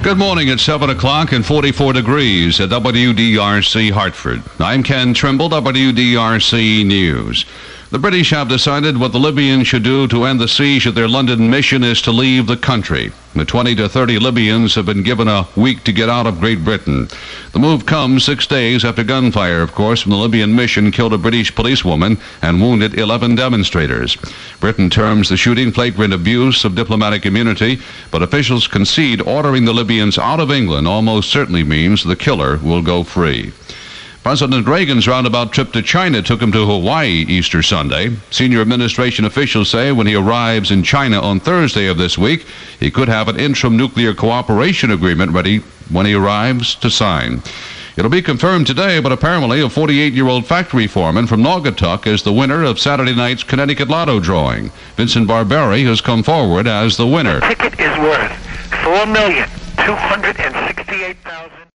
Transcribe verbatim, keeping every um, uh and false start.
Good morning. It's seven o'clock and forty-four degrees at W D R C Hartford. I'm Ken Trimble, W D R C News. The British have decided what the Libyans should do to end the siege of their London mission is to leave the country. The twenty to thirty Libyans have been given a week to get out of Great Britain. The move comes six days after gunfire, of course, when the Libyan mission killed a British policewoman and wounded eleven demonstrators. Britain terms the shooting flagrant abuse of diplomatic immunity, but officials concede ordering the Libyans out of England almost certainly means the killer will go free. President Reagan's roundabout trip to China took him to Hawaii Easter Sunday. Senior administration officials say when he arrives in China on Thursday of this week, he could have an interim nuclear cooperation agreement ready when he arrives to sign. It'll be confirmed today, but apparently a forty-eight-year-old factory foreman from Naugatuck is the winner of Saturday night's Connecticut Lotto drawing. Vincent Barberi has come forward as the winner. The ticket is worth four million two hundred sixty-eight thousand dollars.